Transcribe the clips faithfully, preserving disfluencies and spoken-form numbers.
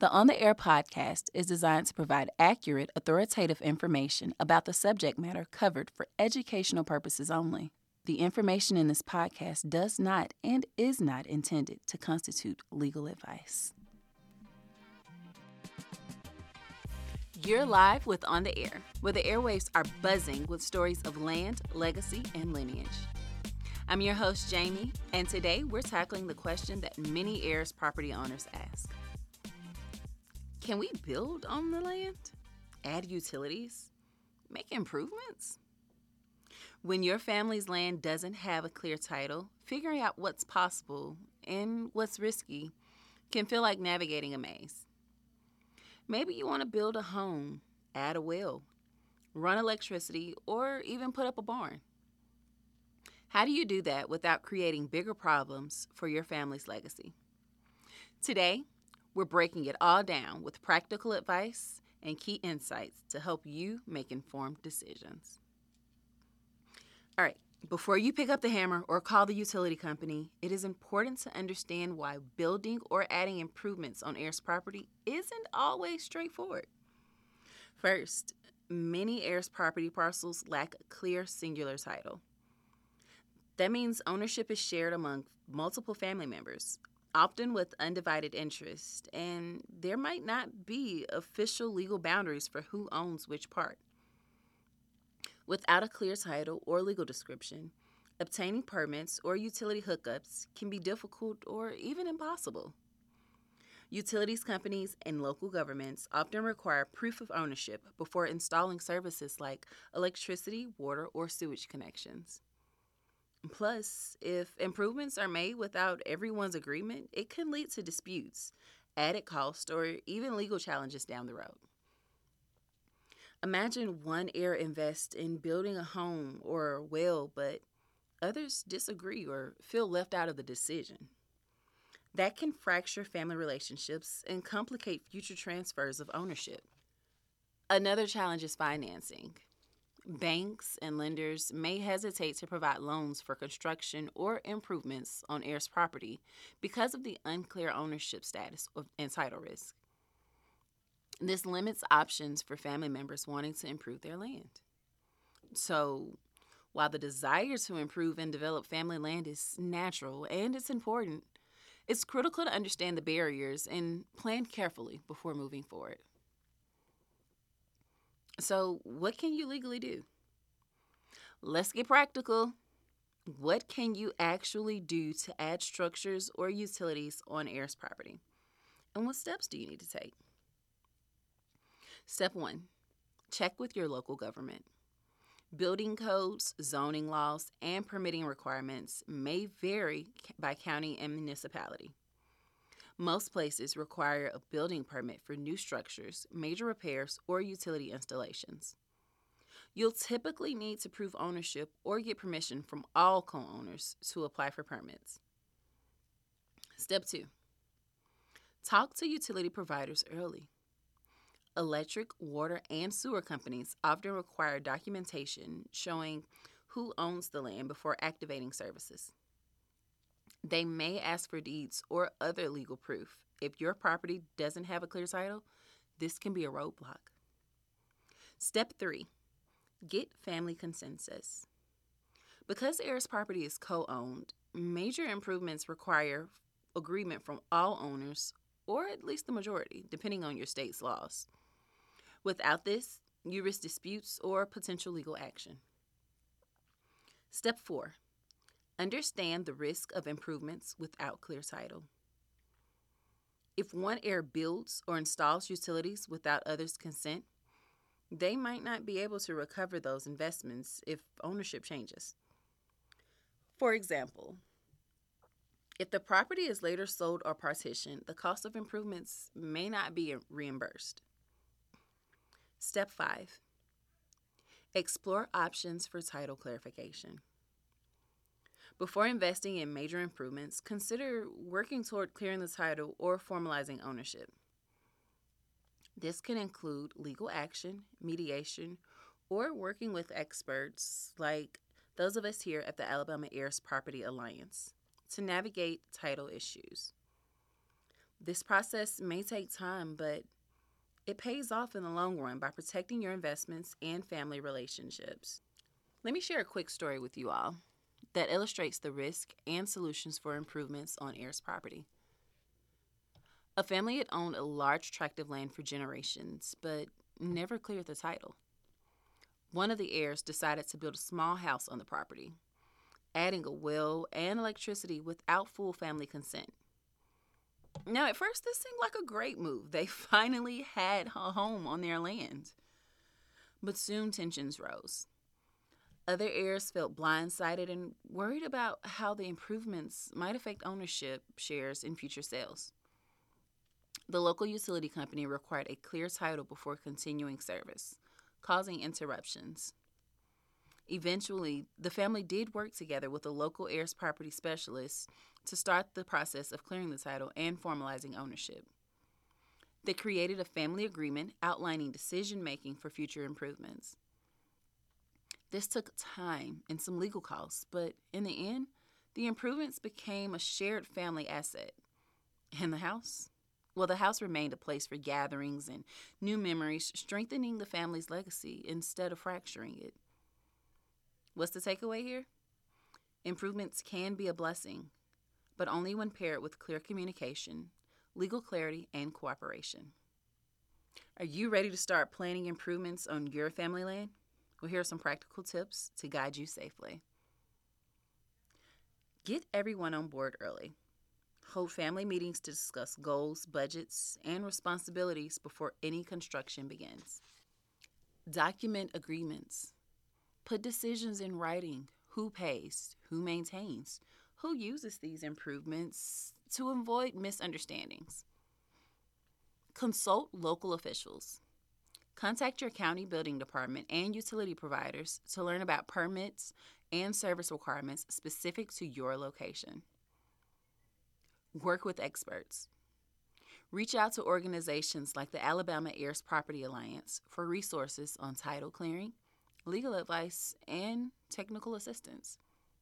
The On the Air podcast is designed to provide accurate, authoritative information about the subject matter covered for educational purposes only. The information in this podcast does not and is not intended to constitute legal advice. You're live with On the Air, where the airwaves are buzzing with stories of land, legacy, and lineage. I'm your host, Jamie, and today we're tackling the question that many heirs property owners ask. Can we build on the land, add utilities, make improvements? When your family's land doesn't have a clear title, figuring out what's possible and what's risky can feel like navigating a maze. Maybe you want to build a home, add a well, run electricity, or even put up a barn. How do you do that without creating bigger problems for your family's legacy? Today, we're breaking it all down with practical advice and key insights to help you make informed decisions. All right, before you pick up the hammer or call the utility company, it is important to understand why building or adding improvements on heirs' property isn't always straightforward. First, many heirs' property parcels lack a clear singular title. That means ownership is shared among multiple family members, often with undivided interest, and there might not be official legal boundaries for who owns which part. Without a clear title or legal description, obtaining permits or utility hookups can be difficult or even impossible. Utilities companies and local governments often require proof of ownership before installing services like electricity, water, or sewage connections. Plus, if improvements are made without everyone's agreement, it can lead to disputes, added cost, or even legal challenges down the road. Imagine one heir invests in building a home or a well, but others disagree or feel left out of the decision. That can fracture family relationships and complicate future transfers of ownership. Another challenge is financing. Banks and lenders may hesitate to provide loans for construction or improvements on heirs' property because of the unclear ownership status and title risk. This limits options for family members wanting to improve their land. So, while the desire to improve and develop family land is natural and it's important, it's critical to understand the barriers and plan carefully before moving forward. So, what can you legally do? Let's get practical. What can you actually do to add structures or utilities on heirs' property? And what steps do you need to take? Step one, check with your local government. Building codes, zoning laws, and permitting requirements may vary by county and municipality. Most places require a building permit for new structures, major repairs, or utility installations. You'll typically need to prove ownership or get permission from all co-owners to apply for permits. Step two, talk to utility providers early. Electric, water, and sewer companies often require documentation showing who owns the land before activating services. They may ask for deeds or other legal proof. If your property doesn't have a clear title, this can be a roadblock. Step three, get family consensus. Because heirs' property is co-owned, major improvements require agreement from all owners, or at least the majority, depending on your state's laws. Without this, you risk disputes or potential legal action. Step four, understand the risk of improvements without clear title. If one heir builds or installs utilities without others' consent, they might not be able to recover those investments if ownership changes. For example, if the property is later sold or partitioned, the cost of improvements may not be reimbursed. Step five, explore options for title clarification. Before investing in major improvements, consider working toward clearing the title or formalizing ownership. This can include legal action, mediation, or working with experts like those of us here at the Alabama Heirs Property Alliance to navigate title issues. This process may take time, but it pays off in the long run by protecting your investments and family relationships. Let me share a quick story with you all that illustrates the risk and solutions for improvements on heirs' property. A family had owned a large tract of land for generations, but never cleared the title. One of the heirs decided to build a small house on the property, adding a well and electricity without full family consent. Now, at first, this seemed like a great move. They finally had a home on their land. But soon tensions rose. Other heirs felt blindsided and worried about how the improvements might affect ownership shares in future sales. The local utility company required a clear title before continuing service, causing interruptions. Eventually, the family did work together with a local heirs property specialist to start the process of clearing the title and formalizing ownership. They created a family agreement outlining decision-making for future improvements. This took time and some legal costs, but in the end, the improvements became a shared family asset. And the house? Well, the house remained a place for gatherings and new memories, strengthening the family's legacy instead of fracturing it. What's the takeaway here? Improvements can be a blessing, but only when paired with clear communication, legal clarity, and cooperation. Are you ready to start planning improvements on your family land? Well, here are some practical tips to guide you safely. Get everyone on board early. Hold family meetings to discuss goals, budgets, and responsibilities before any construction begins. Document agreements. Put decisions in writing. Who pays? Who maintains? Who uses these improvements to avoid misunderstandings? Consult local officials. Contact your county building department and utility providers to learn about permits and service requirements specific to your location. Work with experts. Reach out to organizations like the Alabama Heirs Property Alliance for resources on title clearing, legal advice, and technical assistance.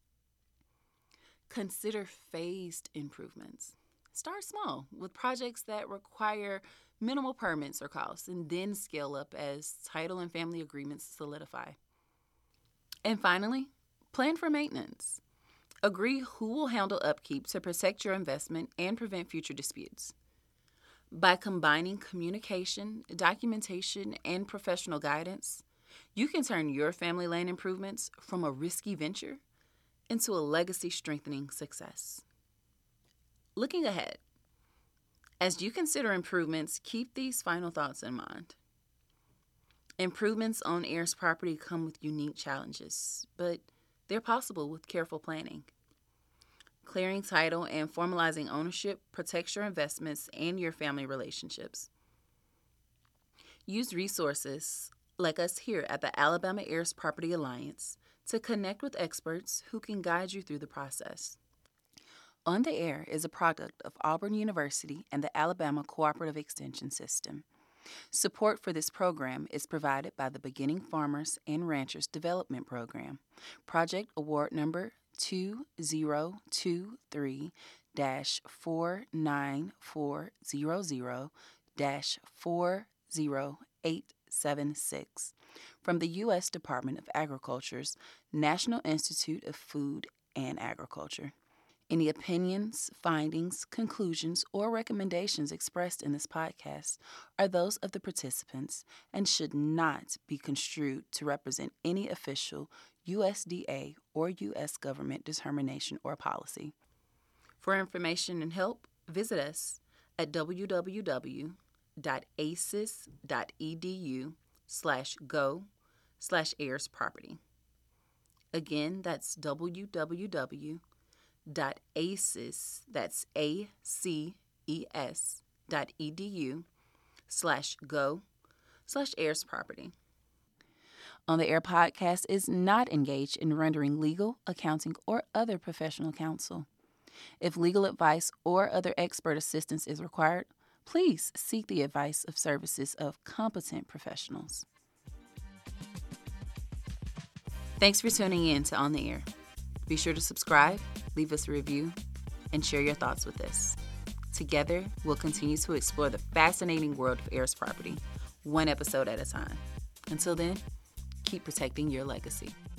Consider phased improvements. Start small with projects that require minimal permits or costs, and then scale up as title and family agreements solidify. And finally, plan for maintenance. Agree who will handle upkeep to protect your investment and prevent future disputes. By combining communication, documentation, and professional guidance, you can turn your family land improvements from a risky venture into a legacy-strengthening success. Looking ahead, as you consider improvements, keep these final thoughts in mind. Improvements on heirs' property come with unique challenges, but they're possible with careful planning. Clearing title and formalizing ownership protects your investments and your family relationships. Use resources like us here at the Alabama Heirs Property Alliance to connect with experts who can guide you through the process. On the Air is a product of Auburn University and the Alabama Cooperative Extension System. Support for this program is provided by the Beginning Farmers and Ranchers Development Program, Project Award Number two zero two three dash four nine four zero zero dash four zero eight seven six from the U S Department of Agriculture's National Institute of Food and Agriculture. Any opinions, findings, conclusions, or recommendations expressed in this podcast are those of the participants and should not be construed to represent any official U S D A or U S government determination or policy. For information and help, visit us at www.aces.edu slash go slash heirs property. Again, that's www. dot aces, that's A-C-E-S dot E-D-U slash go slash heirs property. On the Air podcast is not engaged in rendering legal, accounting, or other professional counsel. If legal advice or other expert assistance is required, please seek the advice of services of competent professionals. Thanks for tuning in to On the Air. Be sure to subscribe, leave us a review, and share your thoughts with us. Together, we'll continue to explore the fascinating world of Heirs Property, one episode at a time. Until then, keep protecting your legacy.